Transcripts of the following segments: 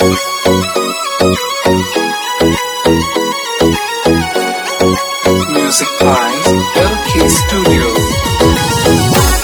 Music by LK Studio.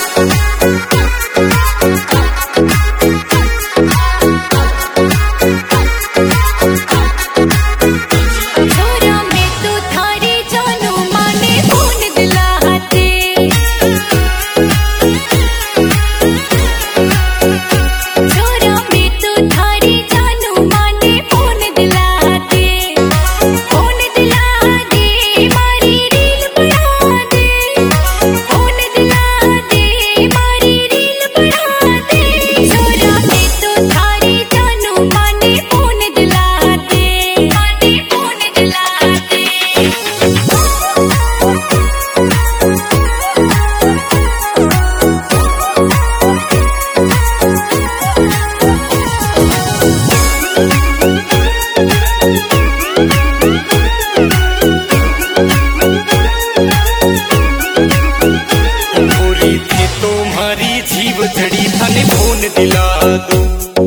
जड़ी थाने phone दिला दूं,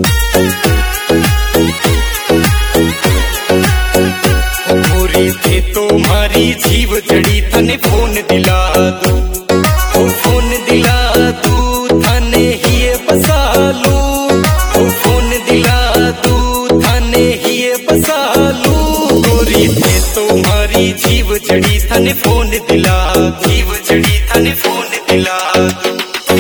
पूरी थे तुम्हारी जीव जड़ी थाने फोन दिला दूं, फोन दिला दूं थाने ही बसा लूं, फोन दिला दूं थाने ही बसा लूं, पूरी थे तुम्हारी जीव जड़ी थाने फोन दिला, जीव जड़ी थाने फोन दिला दूं।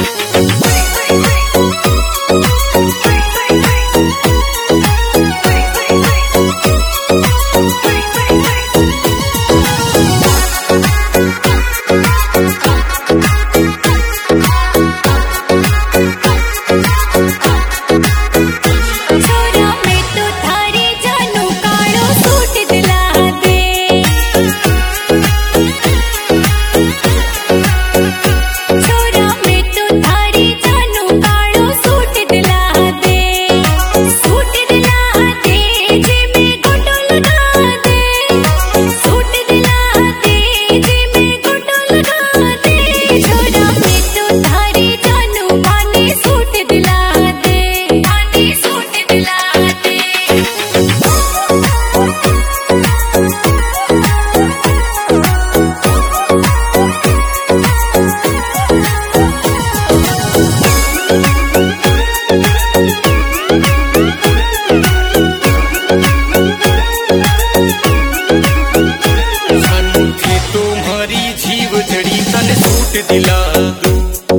दिला दूं,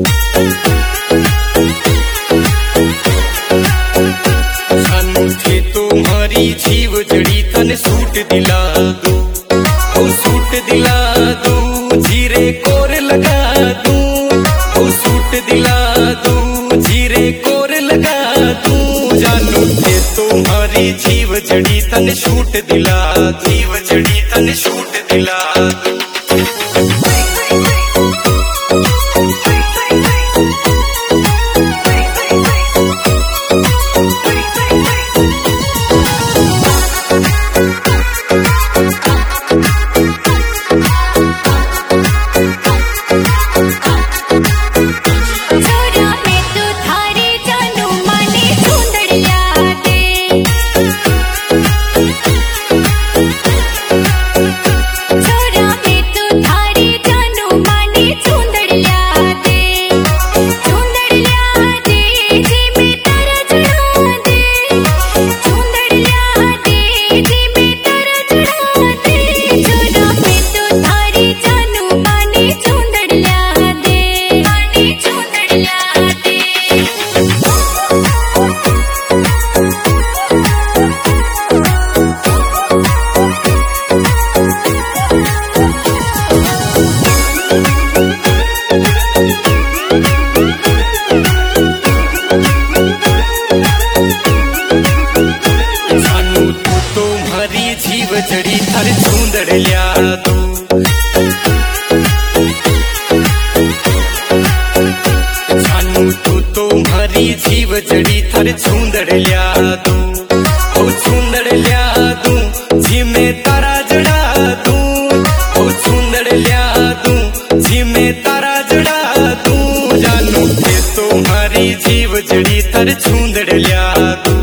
सानू थे तुम्हारी जीव जड़ी तने सूट दिला दूं, ओ सूट दिला दूं जीरे कोर लगा दूं, ओ सूट दिला दूं जीरे कोर लगा दूं, जानू थे तुम्हारी जीव जड़ी तने सूट दिला, जीव जड़ी तने सूट दिला दूं। जीव जड़ी थारे छूंदड़ लिया दूं, जानू तू तुम्हारी जीव जड़ी थारे छूंदड़ लिया दूं, ओ छूंदड़ लिया दूं जी में तारा जड़ा दूं, ओ छूंदड़ लिया दूं जी में तारा जड़ा दूं, जानू ते तुम्हारी जीव जड़ी थारे छूंदड़ लिया दूं।